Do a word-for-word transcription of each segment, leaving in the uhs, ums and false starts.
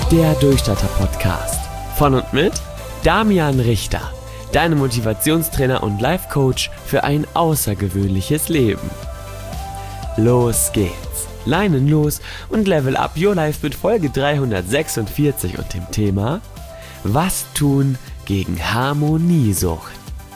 Der Durchstarter-Podcast. Von und mit Damian Richter, deinem Motivationstrainer und Life-Coach für ein außergewöhnliches Leben. Los geht's. Leinen los und level up your life mit Folge dreihundertsechsundvierzig und dem Thema: Was tun gegen Harmoniesucht?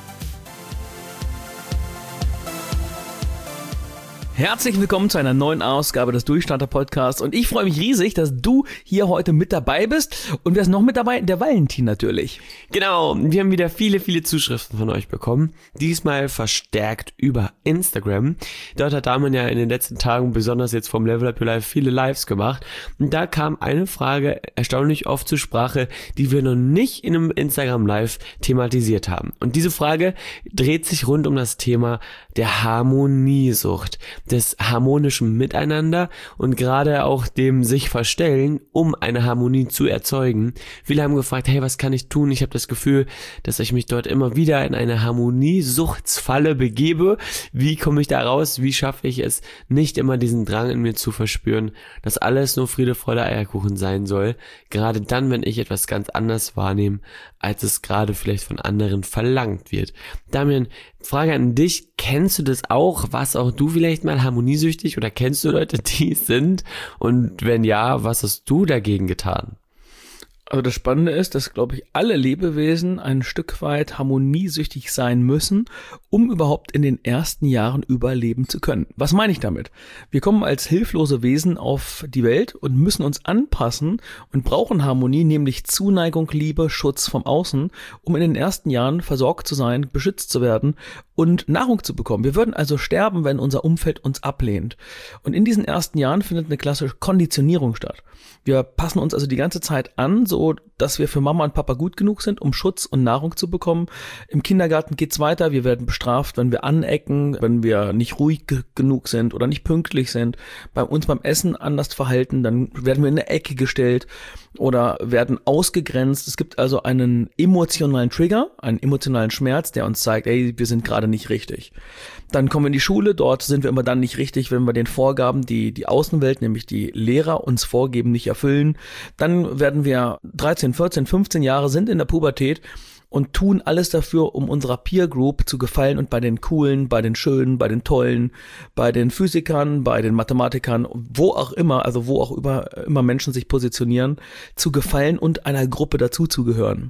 Herzlich willkommen zu einer neuen Ausgabe des Durchstarter-Podcasts und ich freue mich riesig, dass du hier heute mit dabei bist und wer ist noch mit dabei? Der Valentin natürlich. Genau, wir haben wieder viele, viele Zuschriften von euch bekommen, diesmal verstärkt über Instagram. Dort hat Damian ja in den letzten Tagen, besonders jetzt vom Level Up Your Life, viele Lives gemacht und da kam eine Frage erstaunlich oft zur Sprache, die wir noch nicht in einem Instagram Live thematisiert haben. Und diese Frage dreht sich rund um das Thema der Harmoniesucht, des harmonischen Miteinander und gerade auch dem sich verstellen, um eine Harmonie zu erzeugen. Viele haben gefragt, hey, was kann ich tun? Ich habe das Gefühl, dass ich mich dort immer wieder in eine Harmoniesuchtsfalle begebe. Wie komme ich da raus? Wie schaffe ich es, nicht immer diesen Drang in mir zu verspüren, dass alles nur Friede, Freude, Eierkuchen sein soll? Gerade dann, wenn ich etwas ganz anders wahrnehme, als es gerade vielleicht von anderen verlangt wird. Damian, Frage an dich, kennst du das auch? Warst auch du vielleicht mal harmoniesüchtig oder kennst du Leute, die es sind? Und wenn ja, was hast du dagegen getan? Also das Spannende ist, dass, glaube ich, alle Lebewesen ein Stück weit harmoniesüchtig sein müssen, um überhaupt in den ersten Jahren überleben zu können. Was meine ich damit? Wir kommen als hilflose Wesen auf die Welt und müssen uns anpassen und brauchen Harmonie, nämlich Zuneigung, Liebe, Schutz vom Außen, um in den ersten Jahren versorgt zu sein, beschützt zu werden und Nahrung zu bekommen. Wir würden also sterben, wenn unser Umfeld uns ablehnt. Und in diesen ersten Jahren findet eine klassische Konditionierung statt. Wir passen uns also die ganze Zeit an, so dass wir für Mama und Papa gut genug sind, um Schutz und Nahrung zu bekommen. Im Kindergarten geht's weiter. Wir werden bestraft, wenn wir anecken, wenn wir nicht ruhig g- genug sind oder nicht pünktlich sind, bei uns beim Essen anders verhalten, dann werden wir in eine Ecke gestellt oder werden ausgegrenzt. Es gibt also einen emotionalen Trigger, einen emotionalen Schmerz, der uns zeigt, ey, wir sind gerade nicht richtig. Dann kommen wir in die Schule, dort sind wir immer dann nicht richtig, wenn wir den Vorgaben, die die Außenwelt, nämlich die Lehrer uns vorgeben, nicht erfüllen. Dann werden wir dreizehn, vierzehn, fünfzehn Jahre, sind in der Pubertät und tun alles dafür, um unserer Peer Group zu gefallen und bei den Coolen, bei den Schönen, bei den Tollen, bei den Physikern, bei den Mathematikern, wo auch immer, also wo auch über, immer Menschen sich positionieren, zu gefallen und einer Gruppe dazuzugehören.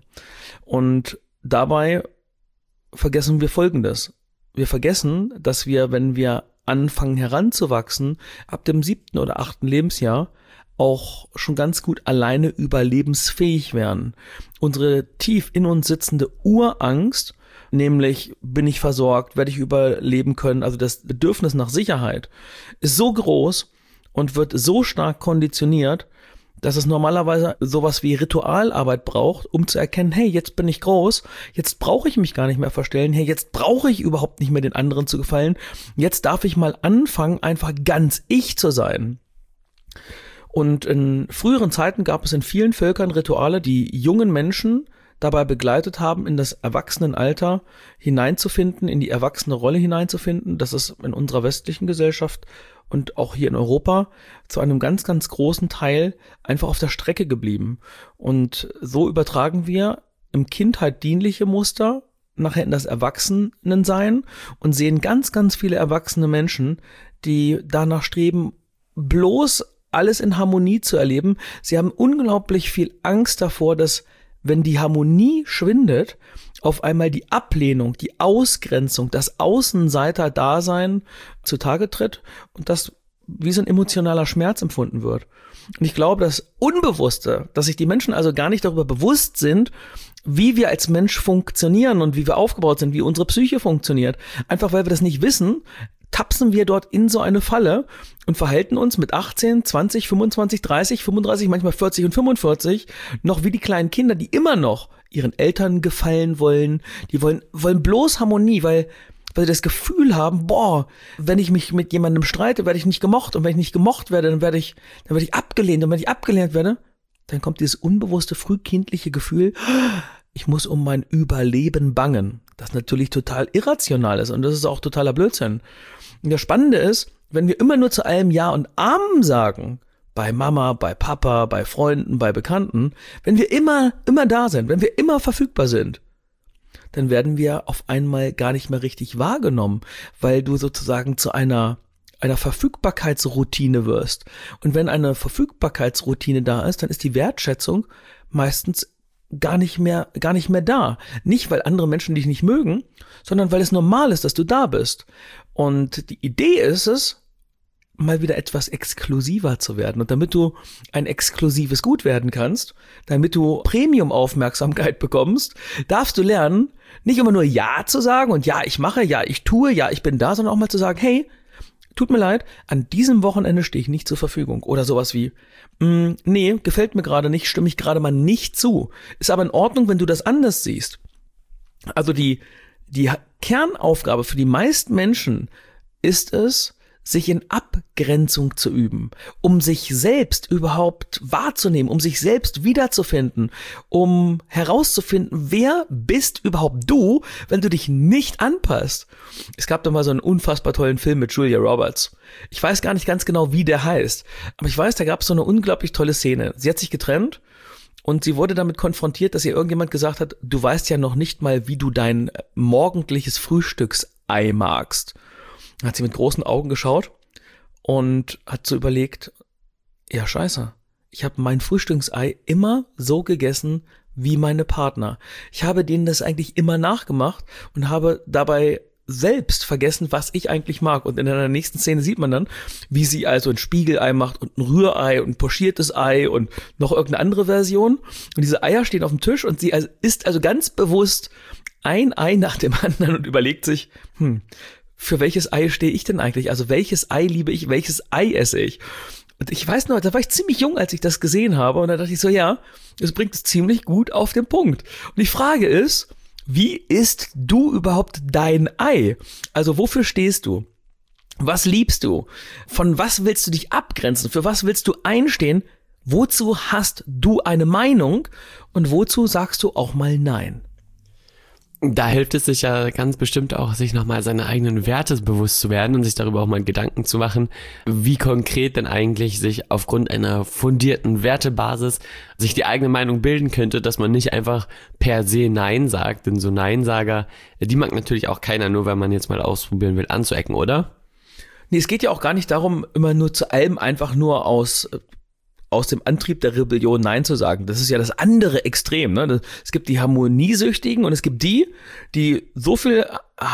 Und dabei vergessen wir Folgendes. Wir vergessen, dass wir, wenn wir anfangen heranzuwachsen, ab dem siebten oder achten Lebensjahr auch schon ganz gut alleine überlebensfähig werden. Unsere tief in uns sitzende Urangst, nämlich bin ich versorgt, werde ich überleben können, also das Bedürfnis nach Sicherheit, ist so groß und wird so stark konditioniert, dass es normalerweise sowas wie Ritualarbeit braucht, um zu erkennen, hey, jetzt bin ich groß, jetzt brauche ich mich gar nicht mehr verstellen, hey, jetzt brauche ich überhaupt nicht mehr den anderen zu gefallen, jetzt darf ich mal anfangen, einfach ganz ich zu sein. Und in früheren Zeiten gab es in vielen Völkern Rituale, die jungen Menschen dabei begleitet haben, in das Erwachsenenalter hineinzufinden, in die erwachsene Rolle hineinzufinden. Das ist in unserer westlichen Gesellschaft und auch hier in Europa zu einem ganz, ganz großen Teil einfach auf der Strecke geblieben. Und so übertragen wir im Kindheit dienliche Muster nachher in das Erwachsenensein und sehen ganz, ganz viele erwachsene Menschen, die danach streben, bloß alles in Harmonie zu erleben. Sie haben unglaublich viel Angst davor, dass, wenn die Harmonie schwindet, auf einmal die Ablehnung, die Ausgrenzung, das Außenseiter-Dasein zutage tritt und das wie so ein emotionaler Schmerz empfunden wird. Und ich glaube, das Unbewusste, dass sich die Menschen also gar nicht darüber bewusst sind, wie wir als Mensch funktionieren und wie wir aufgebaut sind, wie unsere Psyche funktioniert, einfach weil wir das nicht wissen, tapsen wir dort in so eine Falle und verhalten uns mit achtzehn, zwanzig, fünfundzwanzig, dreißig, fünfunddreißig, manchmal vierzig und fünfundvierzig noch wie die kleinen Kinder, die immer noch ihren Eltern gefallen wollen. Die wollen, wollen bloß Harmonie, weil, weil sie das Gefühl haben, boah, wenn ich mich mit jemandem streite, werde ich nicht gemocht. Und wenn ich nicht gemocht werde, dann werde ich, dann werde ich abgelehnt. Und wenn ich abgelehnt werde, dann kommt dieses unbewusste, frühkindliche Gefühl, ich muss um mein Überleben bangen. Das natürlich total irrational ist und das ist auch totaler Blödsinn. Und das Spannende ist, wenn wir immer nur zu allem Ja und Amen sagen, bei Mama, bei Papa, bei Freunden, bei Bekannten, wenn wir immer, immer da sind, wenn wir immer verfügbar sind, dann werden wir auf einmal gar nicht mehr richtig wahrgenommen, weil du sozusagen zu einer einer Verfügbarkeitsroutine wirst. Und wenn eine Verfügbarkeitsroutine da ist, dann ist die Wertschätzung meistens gar nicht mehr, gar nicht mehr da. Nicht, weil andere Menschen dich nicht mögen, sondern weil es normal ist, dass du da bist. Und die Idee ist es, mal wieder etwas exklusiver zu werden. Und damit du ein exklusives Gut werden kannst, damit du Premium-Aufmerksamkeit bekommst, darfst du lernen, nicht immer nur Ja zu sagen und ja, ich mache, ja, ich tue, ja, ich bin da, sondern auch mal zu sagen, hey, tut mir leid, an diesem Wochenende stehe ich nicht zur Verfügung. Oder sowas wie, mm, nee, gefällt mir gerade nicht, stimme ich gerade mal nicht zu. Ist aber in Ordnung, wenn du das anders siehst. Also die, die Kernaufgabe für die meisten Menschen ist es, sich in Abgrenzung zu üben, um sich selbst überhaupt wahrzunehmen, um sich selbst wiederzufinden, um herauszufinden, wer bist überhaupt du, wenn du dich nicht anpasst. Es gab da mal so einen unfassbar tollen Film mit Julia Roberts. Ich weiß gar nicht ganz genau, wie der heißt, aber ich weiß, da gab es so eine unglaublich tolle Szene. Sie hat sich getrennt und sie wurde damit konfrontiert, dass ihr irgendjemand gesagt hat, du weißt ja noch nicht mal, wie du dein morgendliches Frühstücksei magst. Hat sie mit großen Augen geschaut und hat so überlegt, ja scheiße, ich habe mein Frühstücksei immer so gegessen wie meine Partner. Ich habe denen das eigentlich immer nachgemacht und habe dabei selbst vergessen, was ich eigentlich mag. Und in der nächsten Szene sieht man dann, wie sie also ein Spiegelei macht und ein Rührei und ein pochiertes Ei und noch irgendeine andere Version. Und diese Eier stehen auf dem Tisch und sie also isst also ganz bewusst ein Ei nach dem anderen und überlegt sich, hm, für welches Ei stehe ich denn eigentlich? Also welches Ei liebe ich, welches Ei esse ich? Und ich weiß noch, da war ich ziemlich jung, als ich das gesehen habe. Und da dachte ich so, ja, das bringt es ziemlich gut auf den Punkt. Und die Frage ist, wie isst du überhaupt dein Ei? Also wofür stehst du? Was liebst du? Von was willst du dich abgrenzen? Für was willst du einstehen? Wozu hast du eine Meinung? Und wozu sagst du auch mal Nein? Da hilft es sich ja ganz bestimmt auch, sich nochmal seine eigenen Werte bewusst zu werden und sich darüber auch mal Gedanken zu machen, wie konkret denn eigentlich sich aufgrund einer fundierten Wertebasis sich die eigene Meinung bilden könnte, dass man nicht einfach per se Nein sagt, denn so Neinsager, die mag natürlich auch keiner, nur weil man jetzt mal ausprobieren will, anzuecken, oder? Nee, es geht ja auch gar nicht darum, immer nur zu allem einfach nur aus aus dem Antrieb der Rebellion Nein zu sagen. Das ist ja das andere Extrem. Ne? Es gibt die Harmoniesüchtigen und es gibt die, die so viel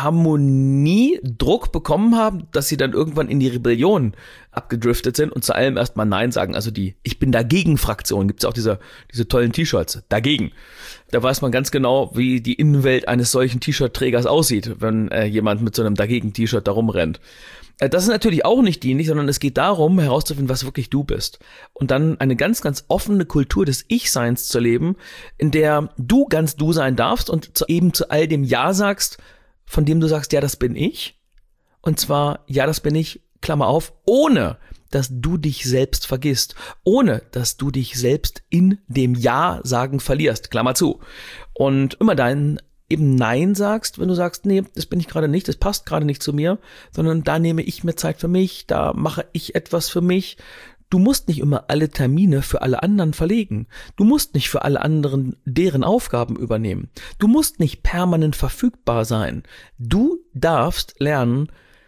Harmoniedruck bekommen haben, dass sie dann irgendwann in die Rebellion abgedriftet sind und zu allem erstmal Nein sagen. Also die Ich bin dagegen Fraktion. Gibt es auch diese, diese tollen T-Shirts. Dagegen. Da weiß man ganz genau, wie die Innenwelt eines solchen T-Shirt-Trägers aussieht, wenn äh, jemand mit so einem Dagegen-T-Shirt da rumrennt. Das ist natürlich auch nicht dienlich, sondern es geht darum, herauszufinden, was wirklich du bist. Und dann eine ganz, ganz offene Kultur des Ich-Seins zu leben, in der du ganz du sein darfst und zu, eben zu all dem Ja sagst, von dem du sagst, ja, das bin ich. Und zwar, ja, das bin ich, Klammer auf, ohne dass du dich selbst vergisst, ohne dass du dich selbst in dem Ja-Sagen verlierst, Klammer zu. Und immer deinen eben Nein sagst, wenn du sagst, nee, das bin ich gerade nicht, das passt gerade nicht zu mir, sondern da nehme ich mir Zeit für mich, da mache ich etwas für mich. Du musst nicht immer alle Termine für alle anderen verlegen. Du musst nicht für alle anderen deren Aufgaben übernehmen. Du musst nicht permanent verfügbar sein. Du darfst lernen,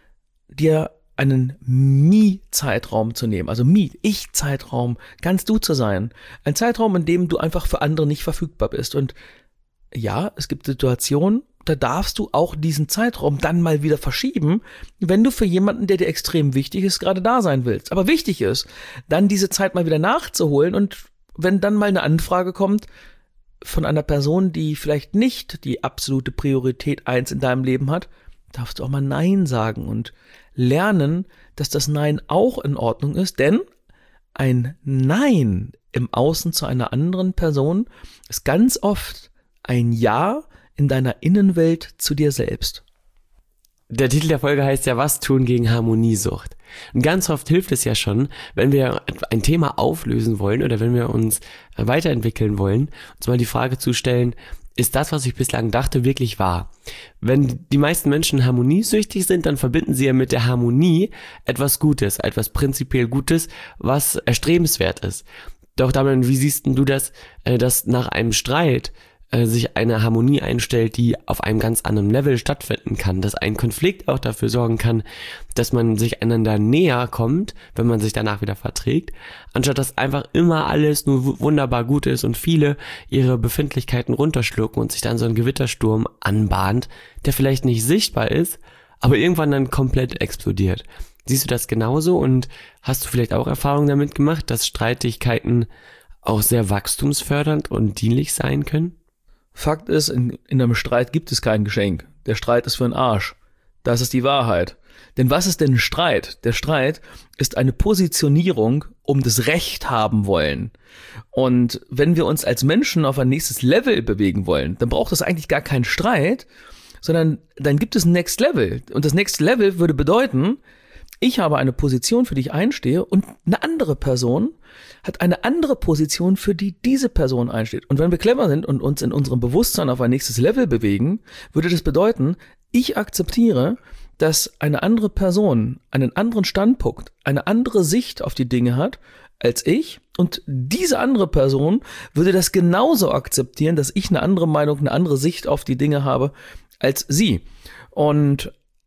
dir einen Me-Zeitraum zu nehmen, also Me, Ich-Zeitraum, ganz du zu sein. Ein Zeitraum, in dem du einfach für andere nicht verfügbar bist. Und ja, es gibt Situationen, da darfst du auch diesen Zeitraum dann mal wieder verschieben, wenn du für jemanden, der dir extrem wichtig ist, gerade da sein willst. Aber wichtig ist, dann diese Zeit mal wieder nachzuholen und wenn dann mal eine Anfrage kommt von einer Person, die vielleicht nicht die absolute Priorität eins in deinem Leben hat, darfst du auch mal Nein sagen und lernen, dass das Nein auch in Ordnung ist, denn ein Nein im Außen zu einer anderen Person ist ganz oft ein Ja in deiner Innenwelt zu dir selbst. Der Titel der Folge heißt ja, was tun gegen Harmoniesucht? Und ganz oft hilft es ja schon, wenn wir ein Thema auflösen wollen oder wenn wir uns weiterentwickeln wollen, uns mal die Frage zu stellen, ist das, was ich bislang dachte, wirklich wahr? Wenn die meisten Menschen harmoniesüchtig sind, dann verbinden sie ja mit der Harmonie etwas Gutes, etwas prinzipiell Gutes, was erstrebenswert ist. Doch Damian, wie siehst denn du das, dass nach einem Streit sich eine Harmonie einstellt, die auf einem ganz anderen Level stattfinden kann, dass ein Konflikt auch dafür sorgen kann, dass man sich einander näher kommt, wenn man sich danach wieder verträgt, anstatt dass einfach immer alles nur wunderbar gut ist und viele ihre Befindlichkeiten runterschlucken und sich dann so ein Gewittersturm anbahnt, der vielleicht nicht sichtbar ist, aber irgendwann dann komplett explodiert. Siehst du das genauso und hast du vielleicht auch Erfahrungen damit gemacht, dass Streitigkeiten auch sehr wachstumsfördernd und dienlich sein können? Fakt ist, in, in einem Streit gibt es kein Geschenk. Der Streit ist für den Arsch. Das ist die Wahrheit. Denn was ist denn ein Streit? Der Streit ist eine Positionierung um das Recht haben wollen. Und wenn wir uns als Menschen auf ein nächstes Level bewegen wollen, dann braucht es eigentlich gar keinen Streit, sondern dann gibt es ein Next Level. Und das Next Level würde bedeuten, ich habe eine Position, für die ich einstehe und eine andere Person hat eine andere Position, für die diese Person einsteht. Und wenn wir clever sind und uns in unserem Bewusstsein auf ein nächstes Level bewegen, würde das bedeuten, ich akzeptiere, dass eine andere Person einen anderen Standpunkt, eine andere Sicht auf die Dinge hat als ich. Und diese andere Person würde das genauso akzeptieren, dass ich eine andere Meinung, eine andere Sicht auf die Dinge habe als sie. Und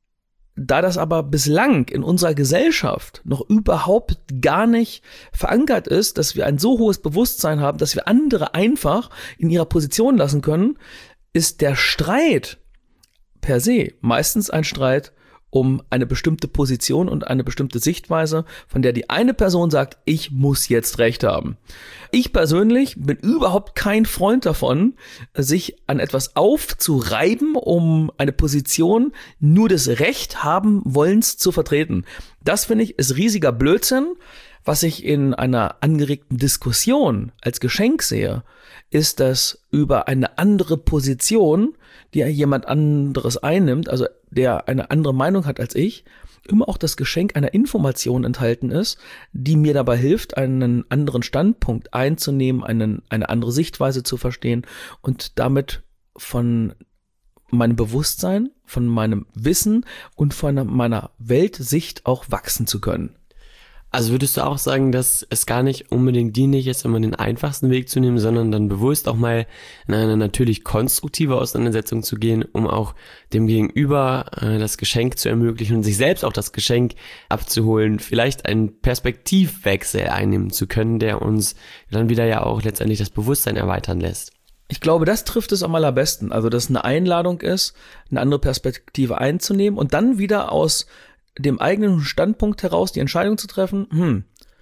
da das aber bislang in unserer Gesellschaft noch überhaupt gar nicht verankert ist, dass wir ein so hohes Bewusstsein haben, dass wir andere einfach in ihrer Position lassen können, ist der Streit per se meistens ein Streit um eine bestimmte Position und eine bestimmte Sichtweise, von der die eine Person sagt, ich muss jetzt Recht haben. Ich persönlich bin überhaupt kein Freund davon, sich an etwas aufzureiben, um eine Position nur des Recht haben wollens zu vertreten. Das, finde ich, ist riesiger Blödsinn. Was ich in einer angeregten Diskussion als Geschenk sehe, ist, dass über eine andere Position, die jemand anderes einnimmt, also der eine andere Meinung hat als ich, immer auch das Geschenk einer Information enthalten ist, die mir dabei hilft, einen anderen Standpunkt einzunehmen, einen, eine andere Sichtweise zu verstehen und damit von meinem Bewusstsein, von meinem Wissen und von meiner Weltsicht auch wachsen zu können. Also würdest du auch sagen, dass es gar nicht unbedingt dienlich ist, immer den einfachsten Weg zu nehmen, sondern dann bewusst auch mal in eine natürlich konstruktive Auseinandersetzung zu gehen, um auch dem Gegenüber äh, das Geschenk zu ermöglichen und sich selbst auch das Geschenk abzuholen, vielleicht einen Perspektivwechsel einnehmen zu können, der uns dann wieder ja auch letztendlich das Bewusstsein erweitern lässt? Ich glaube, das trifft es am allerbesten. Also, dass eine Einladung ist, eine andere Perspektive einzunehmen und dann wieder aus dem eigenen Standpunkt heraus die Entscheidung zu treffen, hm,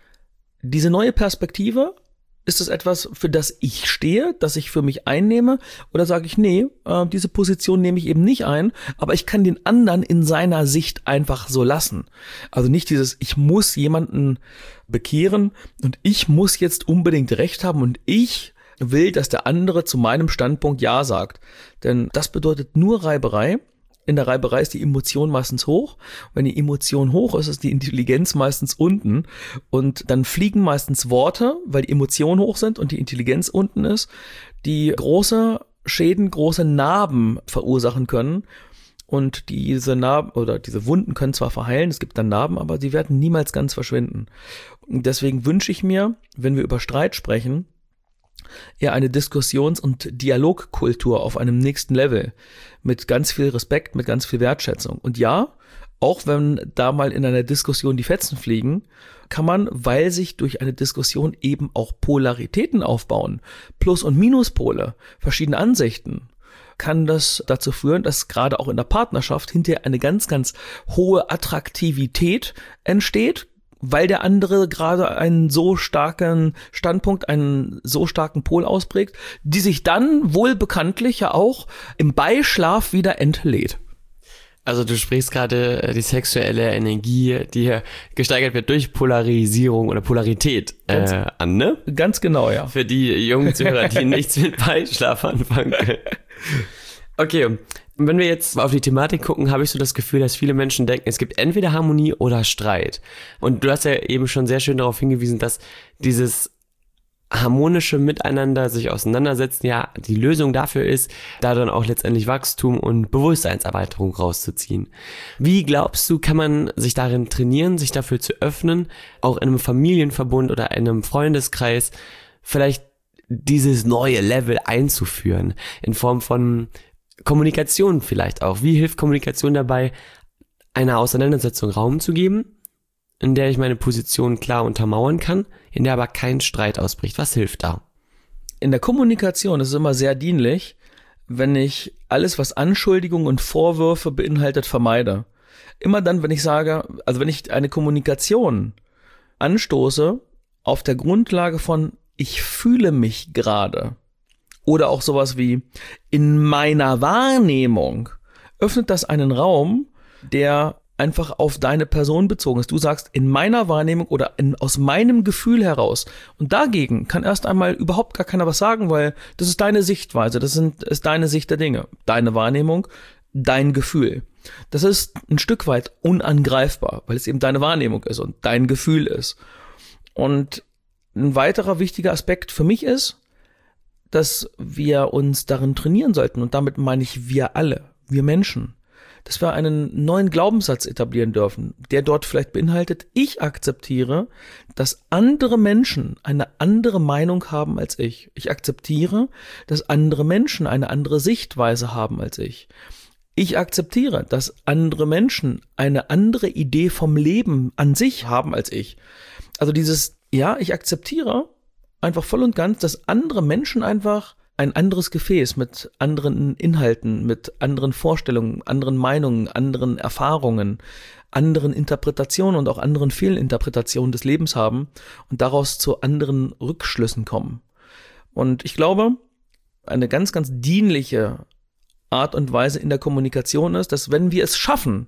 diese neue Perspektive, ist es etwas, für das ich stehe, das ich für mich einnehme, oder sage ich, nee, äh, diese Position nehme ich eben nicht ein, aber ich kann den anderen in seiner Sicht einfach so lassen. Also nicht dieses, ich muss jemanden bekehren und ich muss jetzt unbedingt Recht haben und ich will, dass der andere zu meinem Standpunkt Ja sagt. Denn das bedeutet nur Reiberei. In der Reiberei ist die Emotion meistens hoch. Wenn die Emotion hoch ist, ist die Intelligenz meistens unten. Und dann fliegen meistens Worte, weil die Emotionen hoch sind und die Intelligenz unten ist, die große Schäden, große Narben verursachen können. Und diese Narben oder diese Wunden können zwar verheilen, es gibt dann Narben, aber sie werden niemals ganz verschwinden. Und deswegen wünsche ich mir, wenn wir über Streit sprechen, eher eine Diskussions- und Dialogkultur auf einem nächsten Level mit ganz viel Respekt, mit ganz viel Wertschätzung. Und ja, auch wenn da mal in einer Diskussion die Fetzen fliegen, kann man, weil sich durch eine Diskussion eben auch Polaritäten aufbauen, Plus- und Minuspole, verschiedene Ansichten, kann das dazu führen, dass gerade auch in der Partnerschaft hinterher eine ganz, ganz hohe Attraktivität entsteht, weil der andere gerade einen so starken Standpunkt, einen so starken Pol ausprägt, die sich dann wohl bekanntlich ja auch im Beischlaf wieder entlädt. Also du sprichst gerade die sexuelle Energie, die gesteigert wird durch Polarisierung oder Polarität äh, ganz, an, ne? Ganz genau, ja. Für die jungen Zuhörer, die nichts mit Beischlaf anfangen können. Okay, wenn wir jetzt auf die Thematik gucken, habe ich so das Gefühl, dass viele Menschen denken, es gibt entweder Harmonie oder Streit. Und du hast ja eben schon sehr schön darauf hingewiesen, dass dieses harmonische Miteinander sich auseinandersetzen ja die Lösung dafür ist, da dann auch letztendlich Wachstum und Bewusstseinserweiterung rauszuziehen. Wie glaubst du, kann man sich darin trainieren, sich dafür zu öffnen, auch in einem Familienverbund oder in einem Freundeskreis vielleicht dieses neue Level einzuführen, in Form von Kommunikation vielleicht auch? Wie hilft Kommunikation dabei, einer Auseinandersetzung Raum zu geben, in der ich meine Position klar untermauern kann, in der aber kein Streit ausbricht? Was hilft da? In der Kommunikation ist es immer sehr dienlich, wenn ich alles, was Anschuldigungen und Vorwürfe beinhaltet, vermeide. Immer dann, wenn ich sage, also wenn ich eine Kommunikation anstoße auf der Grundlage von ich fühle mich gerade oder auch sowas wie in meiner Wahrnehmung, öffnet das einen Raum, der einfach auf deine Person bezogen ist. Du sagst in meiner Wahrnehmung oder in, aus meinem Gefühl heraus. Und dagegen kann erst einmal überhaupt gar keiner was sagen, weil das ist deine Sichtweise, das sind, ist deine Sicht der Dinge, deine Wahrnehmung, dein Gefühl. Das ist ein Stück weit unangreifbar, weil es eben deine Wahrnehmung ist und dein Gefühl ist. Und ein weiterer wichtiger Aspekt für mich ist, dass wir uns darin trainieren sollten, und damit meine ich wir alle, wir Menschen, dass wir einen neuen Glaubenssatz etablieren dürfen, der dort vielleicht beinhaltet, ich akzeptiere, dass andere Menschen eine andere Meinung haben als ich. Ich akzeptiere, dass andere Menschen eine andere Sichtweise haben als ich. Ich akzeptiere, dass andere Menschen eine andere Idee vom Leben an sich haben als ich. Also dieses, ja, ich akzeptiere einfach voll und ganz, dass andere Menschen einfach ein anderes Gefäß mit anderen Inhalten, mit anderen Vorstellungen, anderen Meinungen, anderen Erfahrungen, anderen Interpretationen und auch anderen Fehlinterpretationen des Lebens haben und daraus zu anderen Rückschlüssen kommen. Und ich glaube, eine ganz, ganz dienliche Art und Weise in der Kommunikation ist, dass wenn wir es schaffen,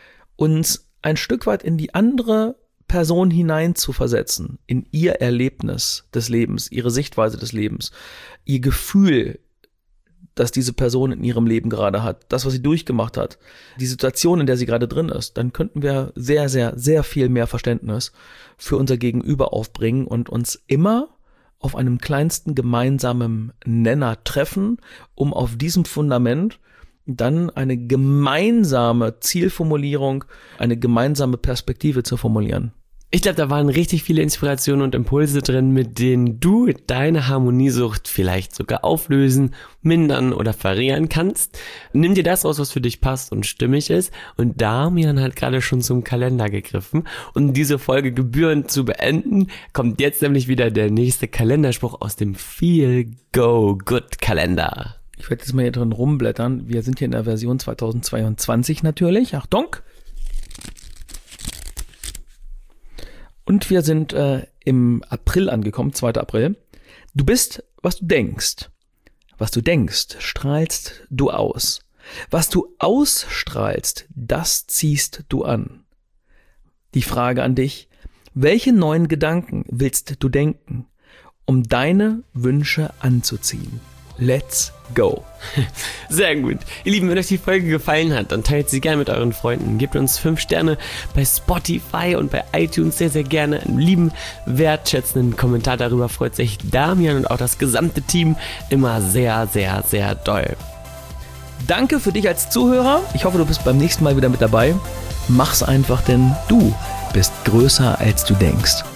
uns ein Stück weit in die andere Person hinein zu versetzen, in ihr Erlebnis des Lebens, ihre Sichtweise des Lebens, ihr Gefühl, das diese Person in ihrem Leben gerade hat, das, was sie durchgemacht hat, die Situation, in der sie gerade drin ist, dann könnten wir sehr, sehr, sehr viel mehr Verständnis für unser Gegenüber aufbringen und uns immer auf einem kleinsten gemeinsamen Nenner treffen, um auf diesem Fundament dann eine gemeinsame Zielformulierung, eine gemeinsame Perspektive zu formulieren. Ich glaube, da waren richtig viele Inspirationen und Impulse drin, mit denen du deine Harmoniesucht vielleicht sogar auflösen, mindern oder verringern kannst. Nimm dir das raus, was für dich passt und stimmig ist. Und Damian hat gerade schon zum Kalender gegriffen. Um diese Folge gebührend zu beenden, kommt jetzt nämlich wieder der nächste Kalenderspruch aus dem Feel-Go-Good-Kalender. Ich werde jetzt mal hier drin rumblättern. Wir sind hier in der Version zweitausendzweiundzwanzig natürlich. Achtung! Und wir sind äh, im April angekommen, zweiter April. Du bist, was du denkst. Was du denkst, strahlst du aus. Was du ausstrahlst, das ziehst du an. Die Frage an dich, welche neuen Gedanken willst du denken, um deine Wünsche anzuziehen? Let's go. Sehr gut. Ihr Lieben, wenn euch die Folge gefallen hat, dann teilt sie gerne mit euren Freunden. Gebt uns fünf Sterne bei Spotify und bei iTunes sehr, sehr gerne. Einen lieben, wertschätzenden Kommentar darüber freut sich Damian und auch das gesamte Team immer sehr, sehr, sehr doll. Danke für dich als Zuhörer. Ich hoffe, du bist beim nächsten Mal wieder mit dabei. Mach's einfach, denn du bist größer, als du denkst.